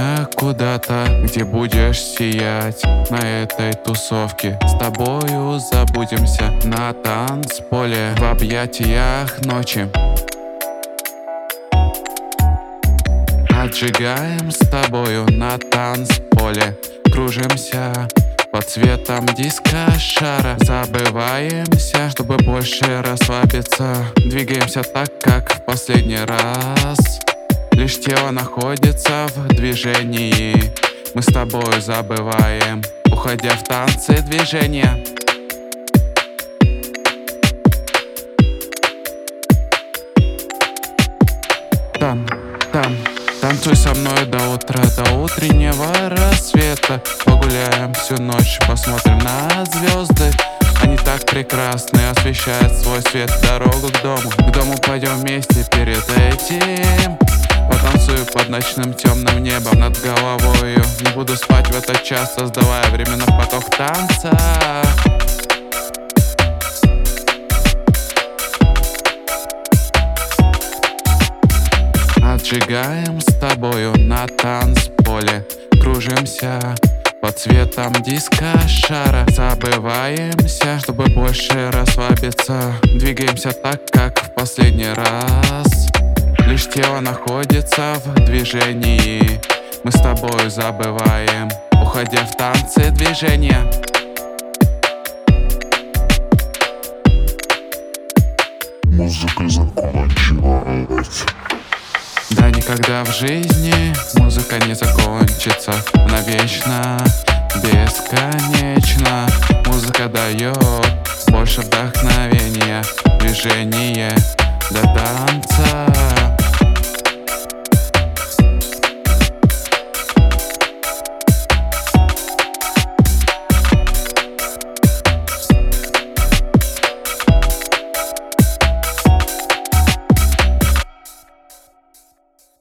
меня куда-то, где будешь сиять на этой тусовке. С тобою забудемся на танцполе в объятиях ночи. Отжигаем с тобою на танцполе, кружимся под цветом диско-шара. Забываемся, чтобы больше расслабиться. Двигаемся так, как в последний раз. Лишь тело находится в движении. Мы с тобой забываем, уходя в танцы движения. Танцуй со мной до утра, до утреннего рассвета. Погуляем всю ночь, посмотрим на звезды. Они так прекрасны, освещают свой свет дорогу к дому. К дому пойдем вместе перед этим. Потанцую под ночным темным небом над головою. Не буду спать в этот час, создавая временной поток танца. Отжигаем с тобою на танцполе, кружимся под цветом диско-шара. Забываемся, чтобы больше расслабиться. Двигаемся так, как в последний раз. Лишь тело находится в движении. Мы с тобой забываем, уходя в танцы движения. Музыка закончилась. Да никогда в жизни музыка не закончится. Она вечна, бесконечна. Музыка дает больше вдохновения, движение до танца.